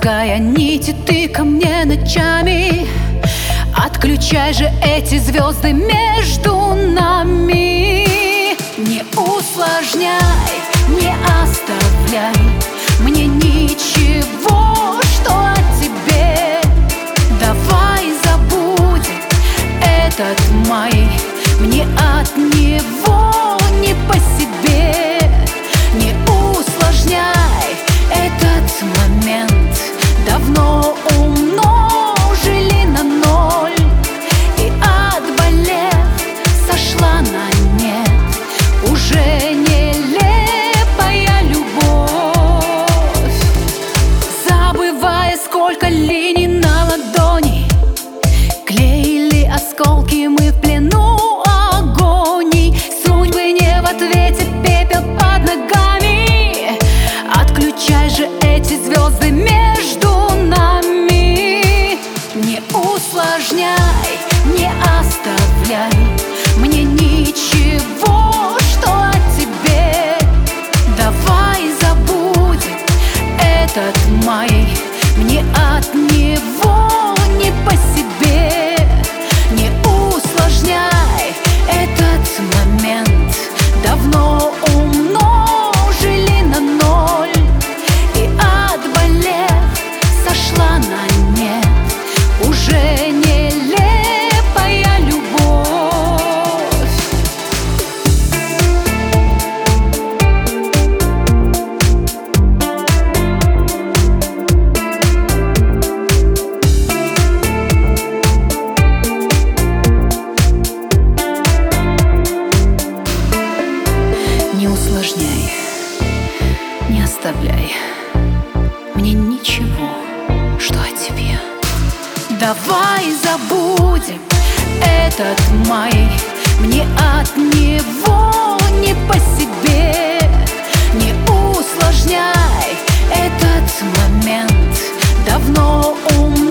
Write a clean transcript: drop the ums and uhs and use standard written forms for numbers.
Пуская нити ты ко мне ночами, отключай же эти звезды между нами. Не усложняй, не оставляй мне ничего, что о тебе. Давай забудем этот май, мне от него не по себе. Не усложняй этот момент, давно умножили на ноль, и отболев сошла на нет уже нелепая любовь. Забывая, сколько линий на ладони, клеили осколки мы в плену агоний. Судьбы не в ответе, пепел под ногами. Отключай же эти звезды между нами. Не усложняй, не оставляй мне ничего, что о тебе. Давай забудем этот май, мне от него не по себе. Не усложняй этот момент, давно умножили на ноль, и отболев сошла на нет уже нелепая любовь. Не усложняй, не оставляй мне ничего, что о тебе. Давай забудем этот май, мне от него не по себе. Не усложняй этот момент, давно